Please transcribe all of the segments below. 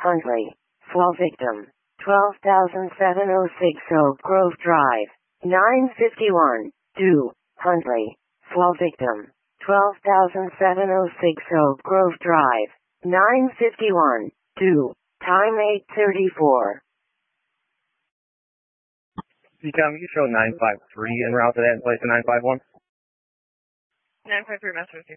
Huntley. Fall victim. 12,706 Oak Grove Drive. 951. Do. Huntley. Fall victim. 12,706 Oak Grove Drive. 951. Do. Time 8:34. Seacom, you show 953 en route to that place to 951? 953, Master Receive.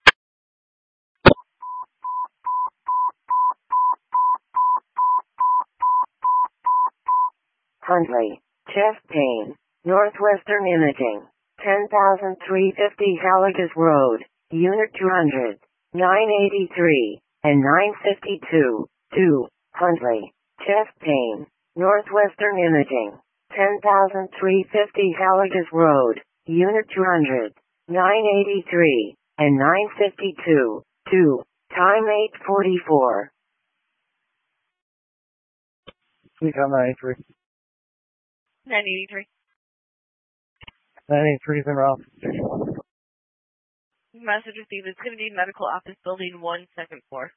Huntley. Chest pain. Northwestern Imaging. 10,350 Haligas Road. Unit 200. 983 and 952. Do. Huntley. Chest pain. Northwestern Imaging. 10,350 Haligas Road. Unit 200. 983 and 952. 2. Time 8:44. Seacom 983. 983. 983 is en route. Message received. It's going to be Medical Office Building 1, second floor.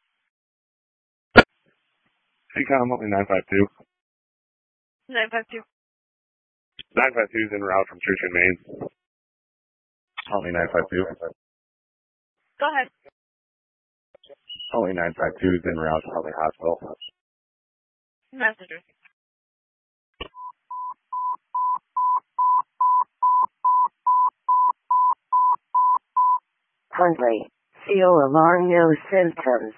Seacom, only 952. 952. 952 is en route from Church and Main. Only 952. Go ahead. Only 952 is en route to Huntley Hospital. Message received. Huntley. CO alarm, no symptoms.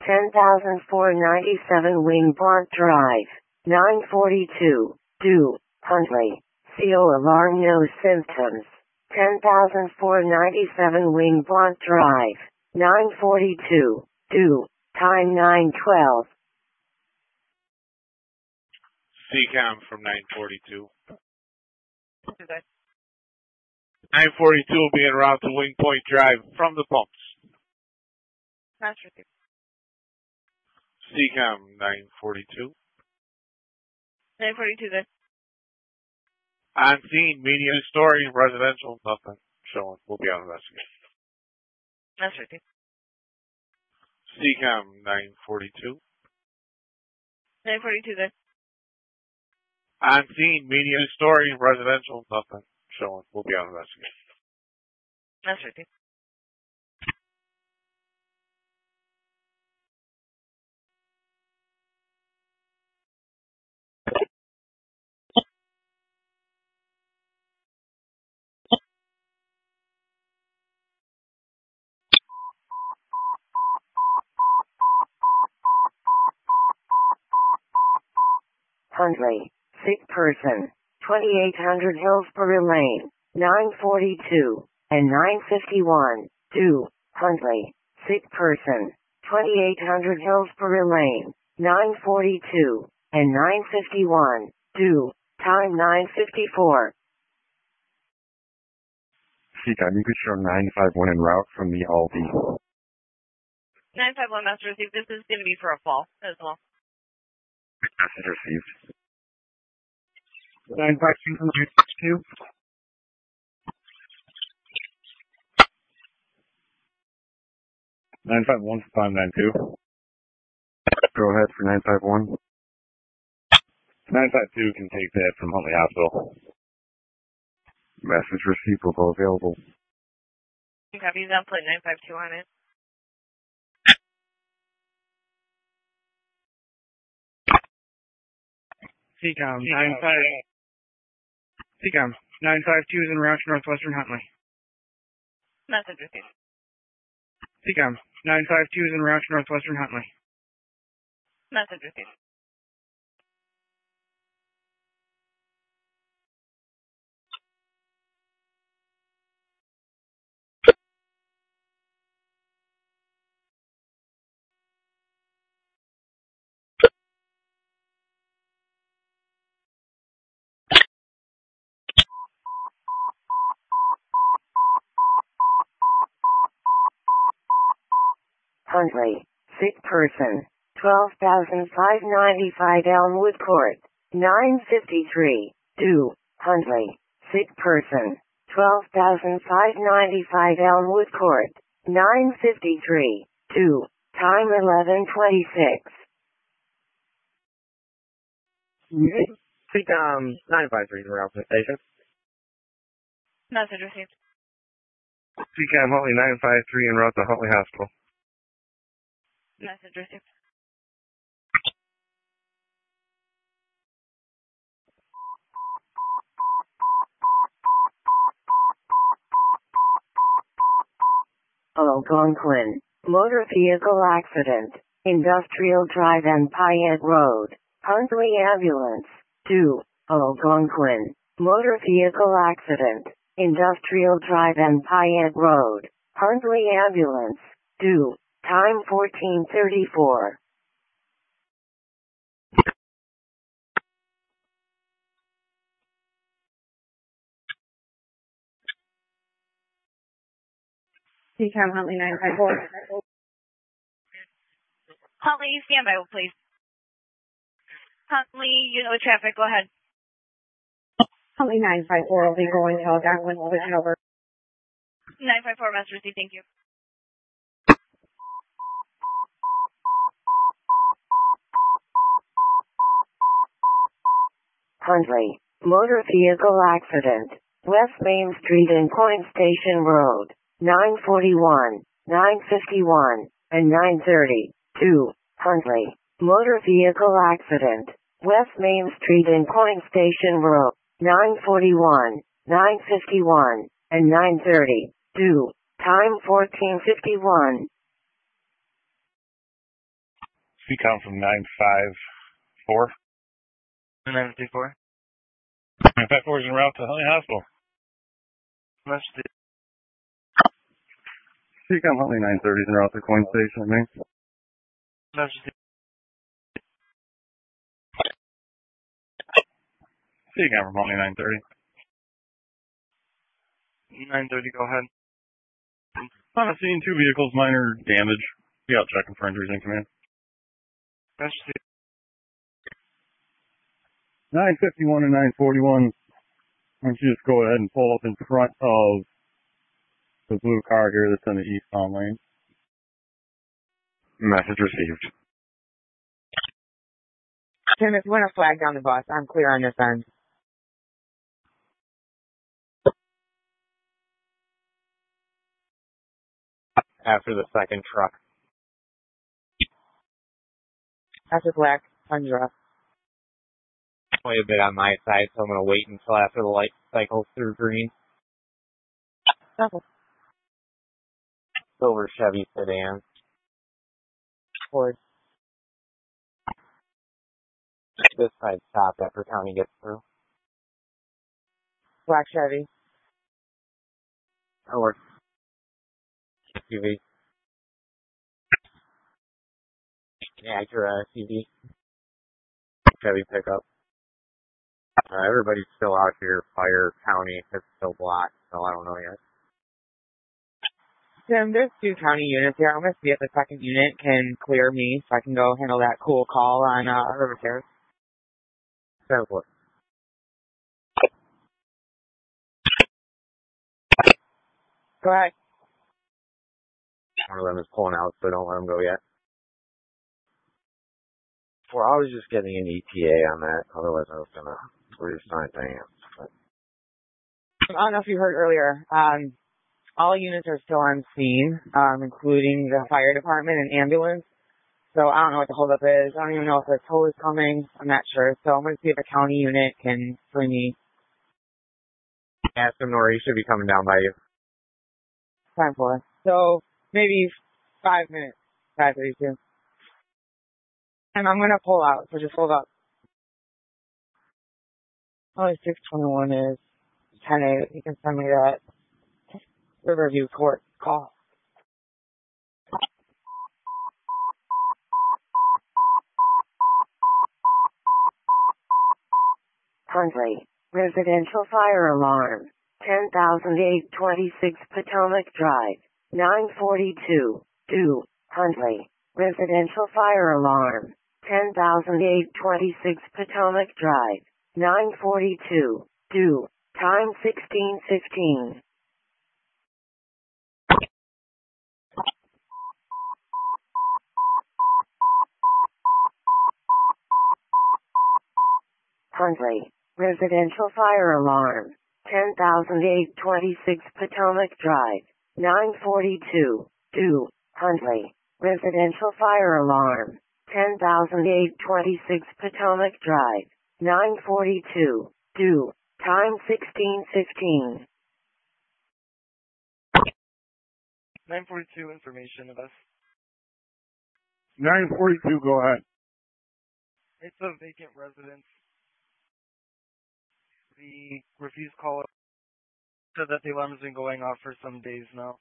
10,497 Wing-Bont Drive. 942. Do. Huntley. CO alarm, no symptoms. 10,497 Wing-Bont Drive. 942. Do. Time 9:12. Seacom from 942. Okay. 942 will be en route to Wing Point Drive from the pumps. Master Receive. Seacom 942. 942, good. On scene, medium story, residential, nothing showing. We'll be on investigation. Master Receive. Seacom 942. 942, good. On scene, medium story, residential, nothing showing. We'll be on investigation. Master Receive. Huntley. Sick person. 2800 Hillsborough Lane. 942 and 951. Do. Huntley. Sick person. 2800 Hillsborough Lane. 942 and 951. Do. Time 9:54. Seacom, you could show 951 en route from the Aldi. 951, Master Receive. This is going to be for a fall as well. Message received. 952 from 962. 951 from 592. Go ahead for 951. 952 can take that from Huntley Hospital. Message receivable available. Copy. I'll put 952 on it. Seacom 952 is en route to Northwestern Huntley. Message received. Seacom 952 is en route to Northwestern Huntley. Message received. Huntley. Sick person. 12,595 Elmwood Court. 953. Do. Huntley. Sick person. 12,595 Elmwood Court. 953. Do. Time 11:26. CCOM 953 en route to the station. Message received. CCOM Huntley 953 en route to Huntley Hospital. Message received. Algonquin. Motor vehicle accident. Industrial Drive and Payette Road. Huntley Ambulance. 2. Algonquin. Motor vehicle accident. Industrial Drive and Payette Road. Huntley Ambulance. 2. Time 14:34. CCOM Huntley 954. Huntley, stand by, please. Huntley, you know traffic, go ahead. Huntley 954 will be going to Algonquin, over and over. 954, message received, thank you. Huntley. Motor vehicle accident. West Main Street and Point Station Road. 941, 951, and 930. 2. Huntley. Motor vehicle accident. West Main Street and Point Station Road. 941, 951, and 930. 2. Time 14:51. CCOM from 954. 954. 954 is en route to Huntley Hospital. Message. CCOM Huntley 930 is en route to Coin Station, I mean. Message. CCOM from Huntley 930. 930, go ahead. On a scene, 2 vehicles, minor damage. Be out checking for injuries in command. Message. 951 and 941. Why don't you just go ahead and pull up in front of the blue car here that's in the eastbound lane. Message received. Tim, if you want to flag down the bus, I'm clear on this end. After the second truck. After black, Tundra. Only a bit on my side, so I'm going to wait until after the light cycles through green. Oh. Silver Chevy sedan. Ford. This side stopped after County gets through. Black Chevy. Or SUV. Acura SUV. Chevy pickup. Everybody's still out here. Fire County. It's still blocked, so I don't know yet. Tim, there's 2 county units here. I'm going to see if the second unit can clear me so I can go handle that cool call on River Terrace. Simple. Go ahead. One of them is pulling out, so don't let them go yet. Well, I was just getting an ETA on that. Otherwise, I was going to reassign things. I don't know if you heard earlier. All units are still on scene, including the fire department and ambulance. So I don't know what the holdup is. I don't even know if a tow is coming. I'm not sure. So I'm going to see if a county unit can bring me. Ask him, Nori. He should be coming down by you. Time for it. So maybe 5 minutes. 5:32. And I'm going to pull out, so just hold up. Only 621 is 10-8. You can send me that Riverview Court call. Huntley. Residential fire alarm. 10,826 Potomac Drive. 942. 2. Huntley. Residential fire alarm. 10,826 Potomac Drive. 942. 2. Time 16:15. Huntley. Residential fire alarm. 10,826 Potomac Drive. 942. 2. Huntley. Residential fire alarm. 10,826 Potomac Drive. 942. 2. Time 16:15. 942 information of us. 942, go ahead. It's a vacant residence. The refused call said that the alarm has been going off for some days now.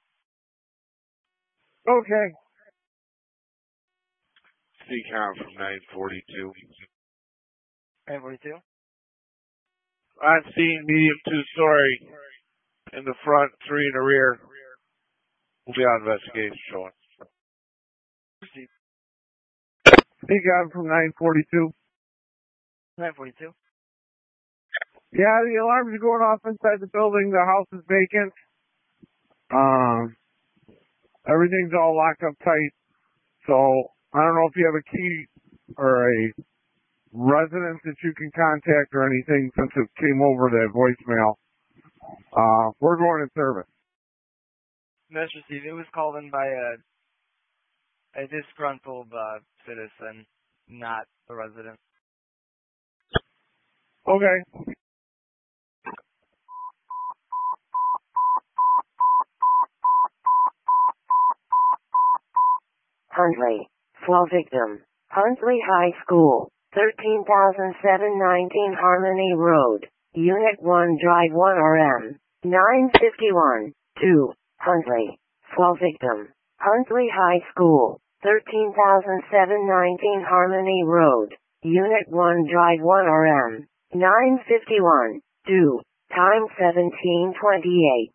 Okay. CCOM from 942. 942? I'm seeing medium 2-story in the front, 3 in the rear. We'll be on investigation showing. Proceed. CCOM from 942. 942? Yeah, the alarms are going off inside the building. The house is vacant. Everything's all locked up tight. So I don't know if you have a key or a residence that you can contact or anything since it came over that voicemail. We're going in service. Message received. It was called in by a disgruntled citizen, not a resident. Okay. Huntley. Flow victim. Huntley High School. 13,719 Harmony Road. Unit 1 Drive 1 RM. 951. 2. Huntley. Flow victim. Huntley High School. 13,719 Harmony Road. Unit 1 Drive 1 RM. 951. 2. Time 17:28.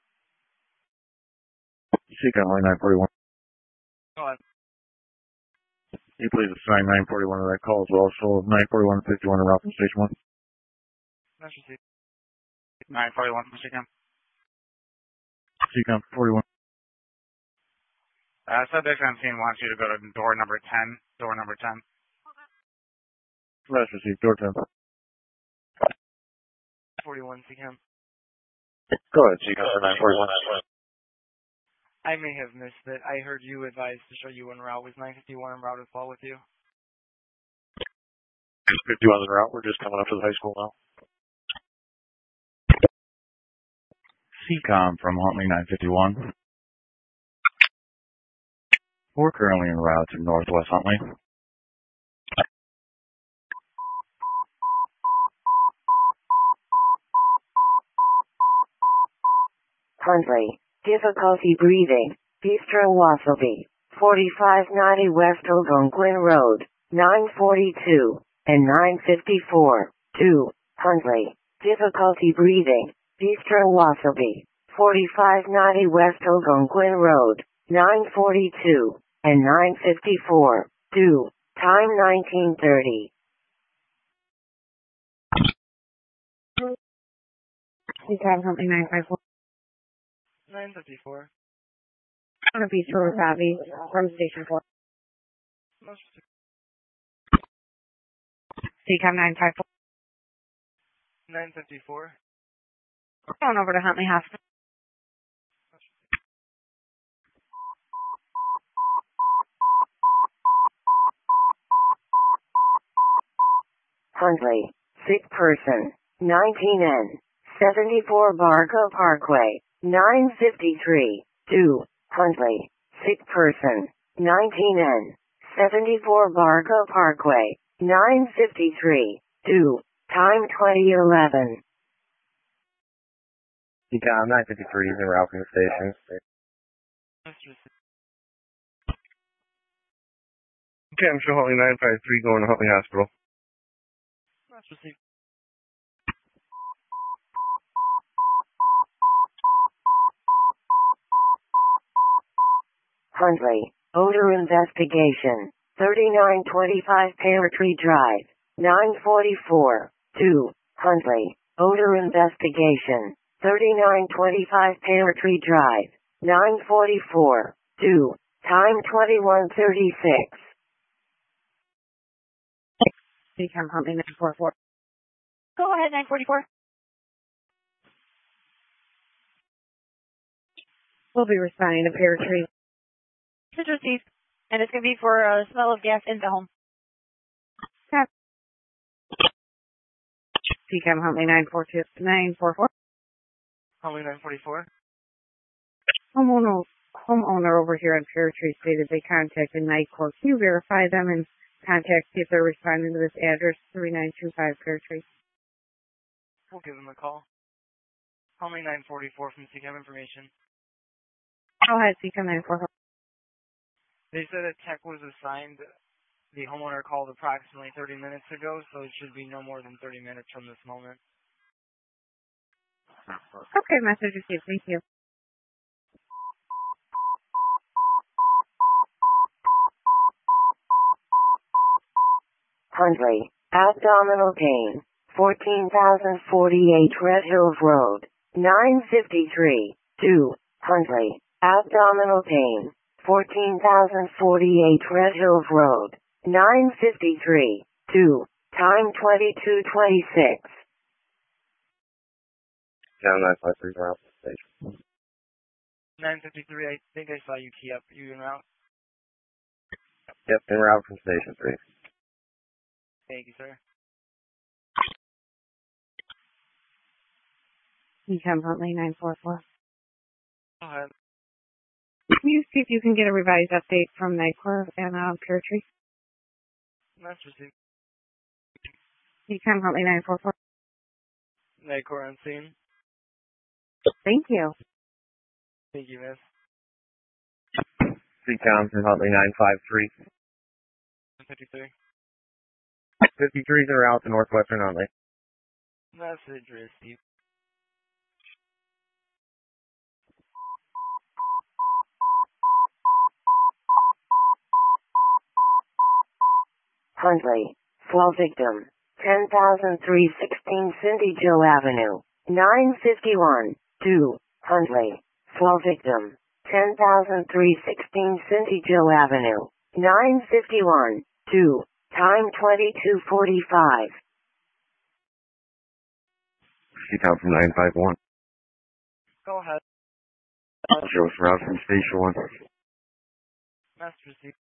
CCOM 941. Go on. You please assign 941 to that call as well. So 941 and 51 are out from station 1. Message received. 941 from CCOM. CCOM 41. Subject on scene wants you to go to door number 10. Door number 10. Last received, door 10. 41 CCOM. Go ahead, CCOM for 941. I may have missed it. I heard you advise to show you en route. Was 951 en route as well with you? 51 en route. We're just coming up to the high school now. CCOM from Huntley 951. We're currently en route to Northwest Huntley. Huntley. Difficulty breathing. Bistro Wassabi. 4590 West Algonquin Road. 942 and 954. 2. Huntley. Difficulty breathing. Bistro Wassabi. 4590 West Algonquin Road. 942 and 954. 2. Time 19:30. CCOM Huntley 954. 954. On a Bistro Wasabi from Station 4. Message received. CCOM 954. 954. Going over to Huntley Hospital. Huntley. Sick person. 19N. 74 Barco Parkway. 953. 2. Huntley. Sick person. 19N. 74 Barco Parkway. 953. 2. Time 2011. CCOM 953 is en route from the station. Message received. Okay, I'm sure Huntley 953 going to Huntley Hospital. Message received. Huntley. Odor investigation. 3925 Pear Tree Drive. 944. 2. Huntley. Odor investigation. 3925 Pear Tree Drive. 944. 2. Time 21:36. CCOM Huntley 944. Go ahead, 944. We'll be responding to Pear Tree. Message received. And it's going to be for a smell of gas in the home. CCAM Huntley 944. Huntley 944. Homeowner over here on Pear Tree stated they contacted Night Court. Can you verify them and contact see if they're responding to this address, 3925 Pear Tree? We'll give them a call. Huntley 944 from CCAM Information. Go ahead, CCAM 944. They said a tech was assigned. The homeowner called approximately 30 minutes ago, so it should be no more than 30 minutes from this moment. Okay, message received. Thank you. Huntley, abdominal pain, 14,048 Red Hills Road, 953, 2, Huntley, abdominal pain, 14,048 Red Hills Road, 953, 2, time 22:26. Down 953 route to the station. 953, I think I saw you key up. You en route? Yep, en route from Station 3. Thank you, sir. CCAM Huntley 944. Go ahead. Can you see if you can get a revised update from Night Court and Pear Tree? Message received. CCAM Huntley 944. Night Court on scene. Thank you. Thank you, miss. CCAM from Huntley 953. 53. 53's en route to Northwestern Huntley. Message received. Huntley, fall victim, 10,316 Cindy Joe Avenue, 951, 2, Huntley, fall victim, 10,316 Cindy Joe Avenue, 951, 2, time 22:45. CCAM from 951. Go ahead. Joe's route from Station 1. Message received.